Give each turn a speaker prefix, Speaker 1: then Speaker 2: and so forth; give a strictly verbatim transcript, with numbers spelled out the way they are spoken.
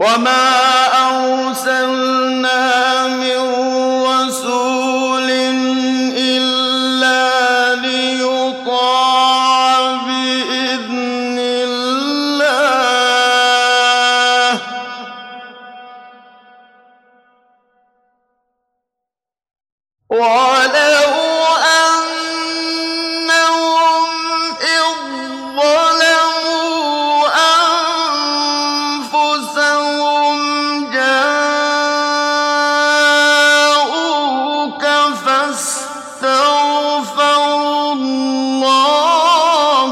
Speaker 1: وَمَا أَرْسَلْنَا مِن رَّسُولٍ إِلَّا لِيُطَاعَ بِإِذْنِ اللَّهِ ۚ وَلَوْ أَنَّهُمْ إِذ ظَّلَمُوا أَنفُسَهُمْ جَاءُوكَ فَاسْتَغْفَرُوا اللَّهَ